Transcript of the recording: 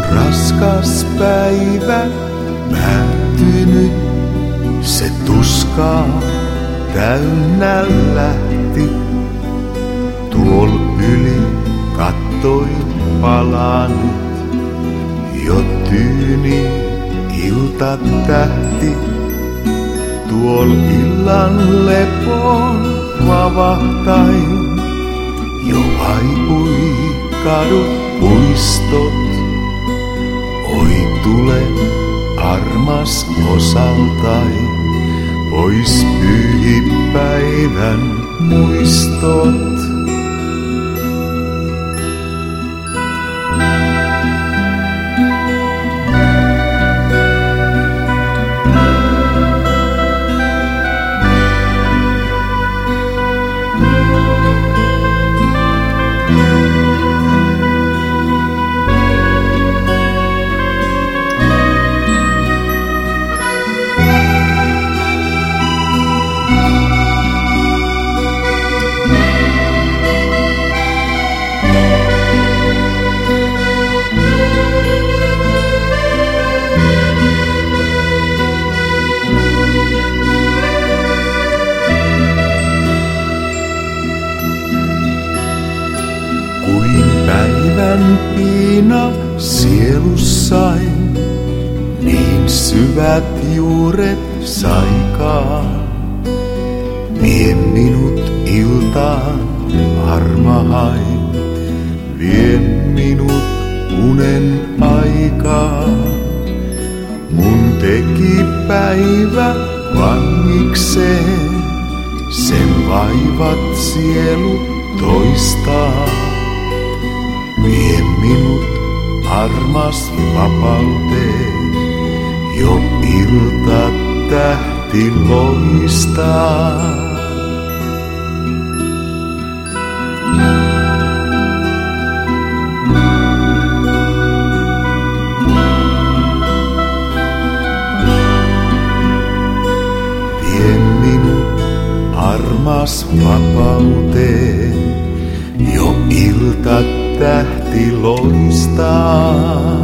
raskas päivä päättynyt, se tuskaa täynnä lähti. Tuol yli kattoin palanut, jo tyyni iltatähti. Tuol illan lepoon vavahtain, jo vaipui kadut puistot. Oi tule armas osaltain, pois pyyhi päivän muistot. Kuin päivän piina sielussain, niin syvät juuret saikaan. Vie minut iltaan armahain, vie minut unen aikaan. Mun teki päivä vangikseen, sen vaivat sielu toistaa. Vie minut armas vapauteen, jo ilta tähti loistaa. Vie minut armas vapauteen, jo ilta tähti loistaa.